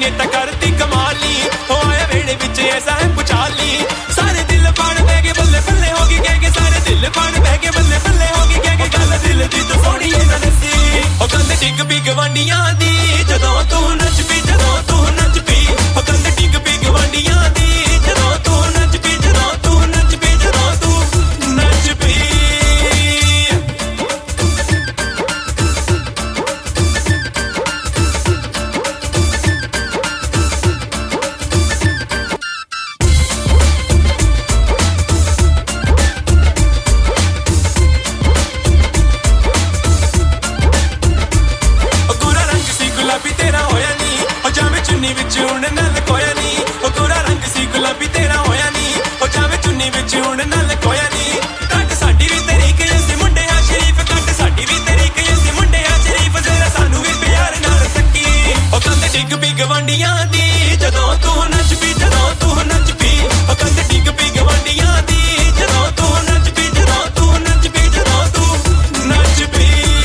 ने टकरती कमाली हो आया वेड़े विच ऐसा है पुचाली सारे दिल पाड़ बह गए बल्ले बल्ले होगी कह सारे दिल पाड़ बह गए बल्ले बल्ले होगी कह गल दिल दी तो थोड़ी ना दसी ओ कंध टिक पी गवांडियां दी जदों तू नच पी जदों तू नच पी ओ कंध टिक पी गवांडियां दी जदों तू नच पी जदों तू नच पी जदों तू नच पी विच हुण ना लकोया नी ओ गोरा रंग सी गुलाबी तेरा होया नी ओ जावे चुन्नी विच हुण ना लकोया नी कट साडी भी तेरी के असी मुंडे आ शरीफ कट साडी भी तेरी के असी मुंडे आ शरीफ जरा सानू भी प्यार नाल तक्की ओ कंध डिग पी गवांडियां दी जदों तू नच पी जदों तू नच पी ओ कंध डिग पी गवांडियां दी जदों तू नच पी जदों तू नच पी जदों तू नच पी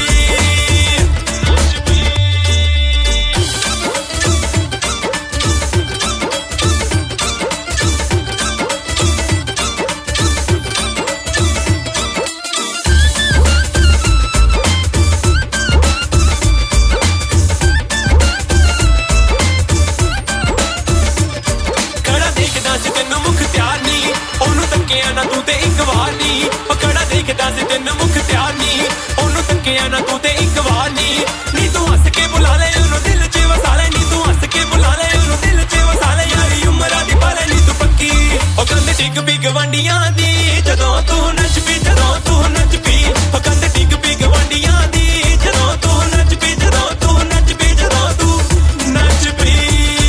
ना तू ते एक वार नी पकड़ा देखदा सी तेन मुख प्यार नी ओनू तक्किया ना तू ते एक वार नी तू हंस के बुला ले ओनू दिल च वसा ले नी तू हंस के बुला ले ओनू दिल च वसा ले यारी उमरा दी पाले नी तू पक्की ओ कंध टिक पी गवांडियां दी जदों तू नच पी जदों तू नच पी ओ कंध टिक पी गवांडियां दी जदों तू नच पी जदों तू नच पी जदों तू नच पी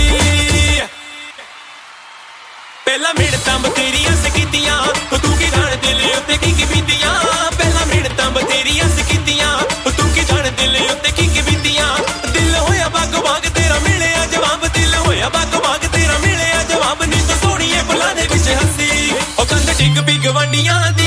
पहला मिनटां बतेरियां सकीतियां तू की जान दिल उत्ते की बीतियां पहला मिनटां बतेरियां सकीतियां तू की जान दिल उत्ते की बीतियां दिल होया बागो बाग तेरा मिले जवाब दिल होया बागो बाग तेरा मिले जवाब नी तो सोहणीए बुला दे विच हंसी ओ कंध टिक पी गवांडियां दी